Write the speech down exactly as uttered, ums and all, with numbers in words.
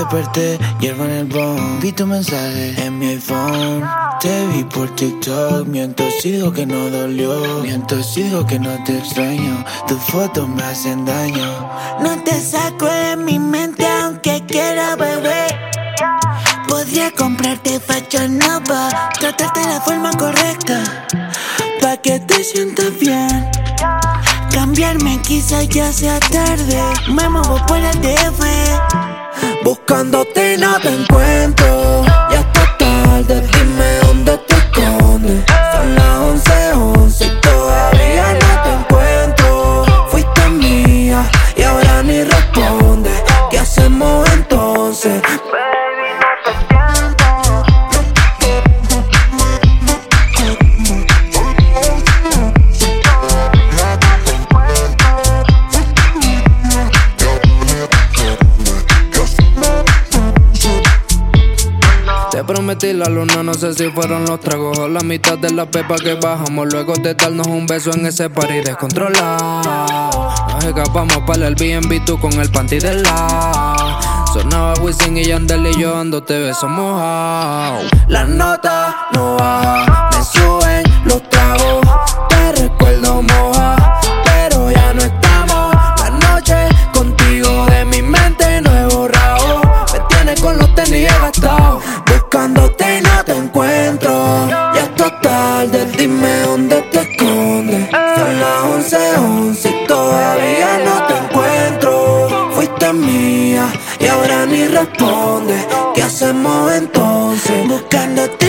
desperté, hierba en el bone. Vi tu mensaje en mi iPhone. Te vi por TikTok. Miento si digo que no dolió. Miento si digo que no te extraño. Tus fotos me hacen daño. No te saco de mi mente aunque quiera, bebé. Podría comprarte Fashion Nova, tratarte de la forma correcta, pa' que te sientas bien. Cambiarme quizás ya sea tarde. Me muevo por el D F, buscándote y no te encuentro. Ya está tarde, dime dónde te escondes. Son las once, once y todavía no te encuentro. Fuiste mía y ahora ni respondes. ¿Qué hacemos entonces? Te prometí la luna, no sé si fueron los tragos o la mitad de la pepa que bajamos luego de darnos un beso en ese party descontrolado. Nos escapamos para el B and B, tú con el panty del lado. Sonaba Wisin y Yandel y yo dándote besos mojados. Las notas no bajan, me suben los tragos. Te recuerdo moja, pero ya no estamos. La noche contigo de mi mente no he borrado. Me tienes con los tenis gastados, buscándote y no te encuentro. Ya está tarde, dime dónde te escondes. Son las once, once y todavía no te encuentro. Fuiste mía y ahora ni respondes. ¿Qué hacemos entonces? buscándote